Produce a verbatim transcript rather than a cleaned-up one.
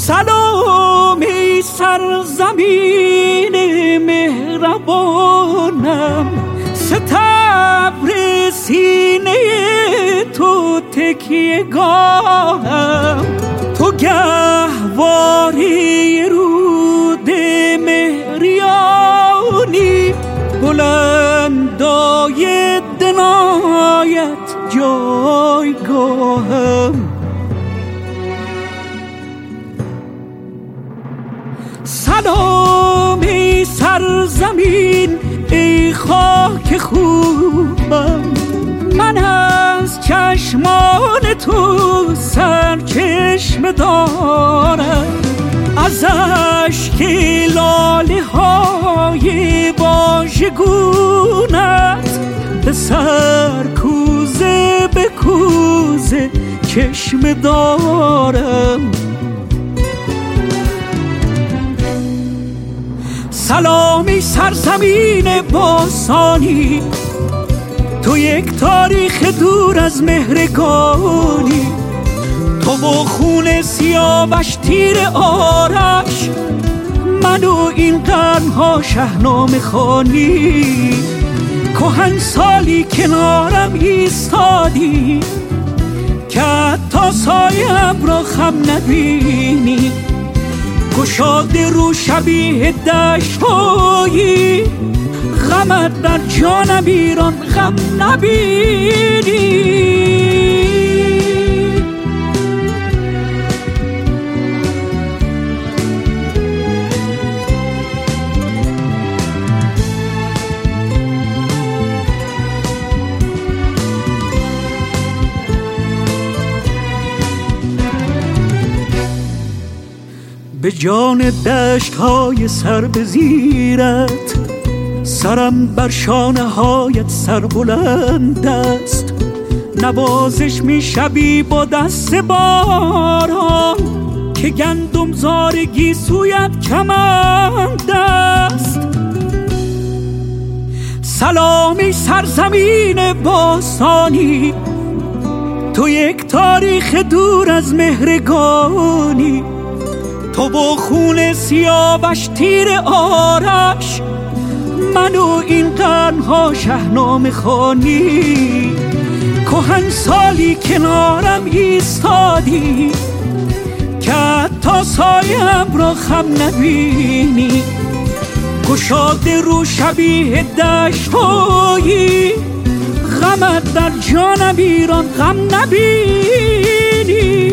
سلام ای سرزمین مهربانم، ستبر سینه تو تکیه گاهم، تو گهواری رود مهریانی، بلندای دنایت جایگاهم. سلام ای سرزمین ای خاک خوبم، من از چشمان تو سرچشمه دارم، از اشک لاله های واژگونت به سر کوزه به کوزه چشمه دارم. سلامی سرزمین باستانی، تو یک تاریخ دور از مهرگانی، تو و خون سیاوش تیر آرش، من و این قرنها شهنامه خوانی، کهن سالی کنارم ایستادی که حتی سایم را خم نبینی، گشاده رو شبیه دشت‌هایی، غمت در جانم ایران غم نبینی. به جان دشت های سر به زیرت، سرم بر شانه هایت سر بلند است، نوازش می شبی با دست باران، که گندم زارگی سویت کمند است. سلامی سرزمین باستانی، تو یک تاریخ دور از مهرگانی، تو و خون سیاوش تیر آرش، من و این قرنها شهنامه خوانی، کهن سالی کنارم ایستادی که حتی سایم را خم نبینی، گشاده رو شبیه دشت‌هایی، غمت در جانم ایران غم نبینی.